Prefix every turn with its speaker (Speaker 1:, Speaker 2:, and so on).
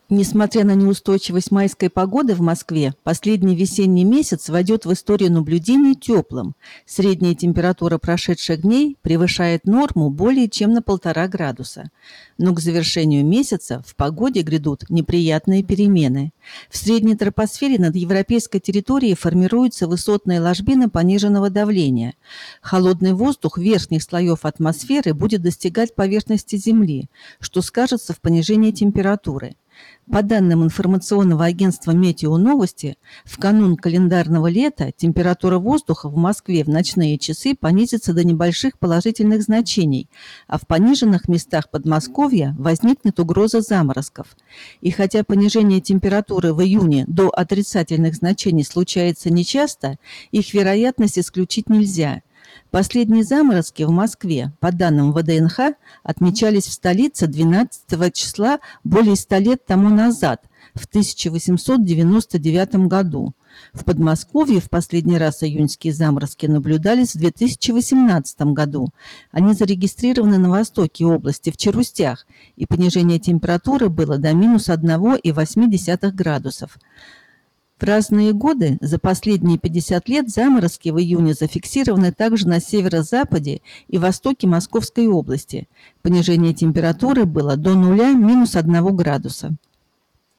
Speaker 1: Несмотря на неустойчивость майской погоды в Москве, последний весенний месяц войдет в историю наблюдений теплым. Средняя температура прошедших дней превышает норму более чем на 1,5 градуса. Но к завершению месяца в погоде грядут неприятные перемены. В средней тропосфере над европейской территорией формируются высотные ложбины пониженного давления. Холодный воздух верхних слоев атмосферы будет достигать поверхности Земли, что скажется в понижении температуры. По данным информационного агентства «Метеоновости», в канун календарного лета температура воздуха в Москве в ночные часы понизится до небольших положительных значений, а в пониженных местах Подмосковья возникнет угроза заморозков. И хотя понижение температуры в июне до отрицательных значений случается нечасто, их вероятность исключить нельзя. Последние заморозки в Москве, по данным ВДНХ, отмечались в столице 12 числа более 100 лет тому назад, в 1899 году. В Подмосковье в последний раз июньские заморозки наблюдались в 2018 году. Они зарегистрированы на востоке области, в Чарустях, и понижение температуры было до минус 1,8 градусов. В разные годы за последние 50 лет заморозки в июне зафиксированы также на северо-западе и востоке Московской области. Понижение температуры было до нуля минус 1 градуса.